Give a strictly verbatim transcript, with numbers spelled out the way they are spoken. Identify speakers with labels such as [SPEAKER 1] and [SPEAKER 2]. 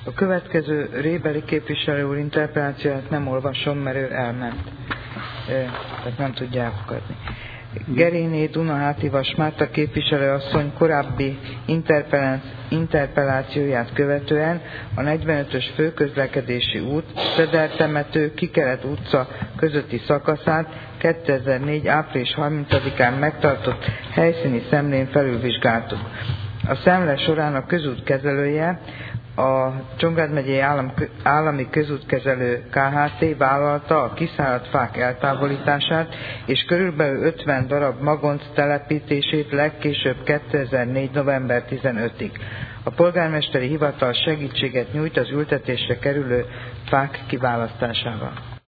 [SPEAKER 1] A következő Rébeli képviselő úr interpellációját nem olvasom, mert ő elment. Tehát nem tudja elfogadni. Gerényé Dunaháti-Vas Márta képviselőasszony korábbi interpellációját követően a negyvenötös főközlekedési út Szeder-temető Kikelet utca közötti szakaszát kétezer-négy. április harmincadikán megtartott helyszíni szemlén felülvizsgáltuk. A szemle során a közút kezelője, a Csongrád megyei állam, állami közútkezelő ká há té vállalta a kiszáradt fák eltávolítását és körülbelül ötven darab magonc telepítését legkésőbb kétezer-négy. november tizenötödikéig. A polgármesteri hivatal segítséget nyújt az ültetésre kerülő fák kiválasztásában.